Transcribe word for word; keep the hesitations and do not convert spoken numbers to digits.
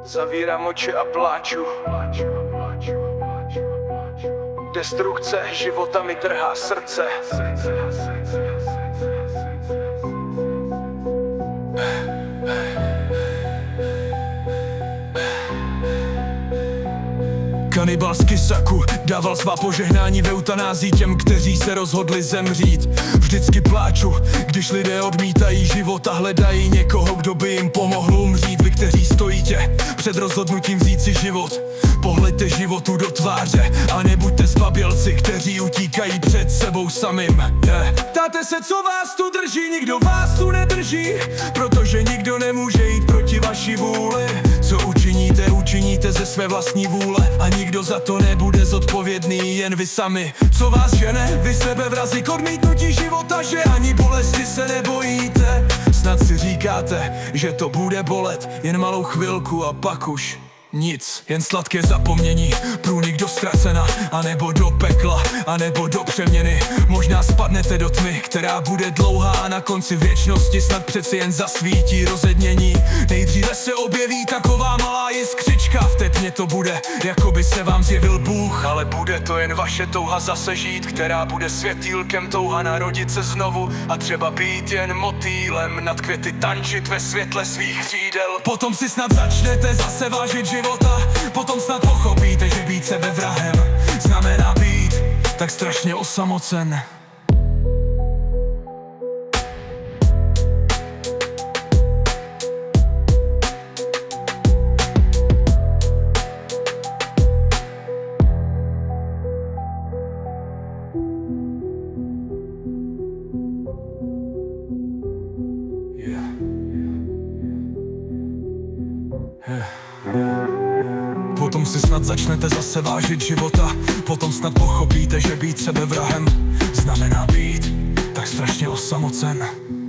Zavírám oči a pláču. Destrukce života mi trhá srdce. Kanibal z Kysaku dával svá požehnání v eutanázii těm, kteří se rozhodli zemřít. Vždycky pláču, když lidé odmítají život a hledají někoho, kdo by jim pomohl umřít. Vy, kteří stojíte před rozhodnutím vzít si život, pohleďte životu do tváře a nebuďte zbabělci, kteří utíkají před sebou samým. Yeah. Ptáte se, co vás tu drží, nikdo vás tu nedrží, protože nikdo nemůže jít proti vaší vůli. Co učiníte, učiníte ze své vlastní vůle a nikdo za to nebude zodpovědný, jen vy sami. Co vás žene, vy sebevrazi k odmítnutí života, že ani bolesti se nebojíte. Snad si říkáte, že to bude bolet jen malou chvilku a pak už nic, jen sladké zapomnění, průnik do ztracena, anebo do pekla, anebo do přeměny. Možná spadnete do tmy, která bude dlouhá a na konci věčnosti snad přeci jen zasvítí rozednění. Nejdříve se objeví taková malá jiskřička, v té tmě to bude, jako by se vám zjevil Bůh. Ale bude to jen vaše touha zase žít, která bude světýlkem, touha narodit se znovu a třeba být jen motýlem, nad květy tančit ve světle svých křídel. Potom si snad začnete zase vážit život. Potom snad pochopíte, že být sebevrahem znamená být tak strašně osamocen. Yeah. Yeah. Potom si snad začnete zase vážit života. Potom snad pochopíte, že být sebevrahem znamená být tak strašně osamocen.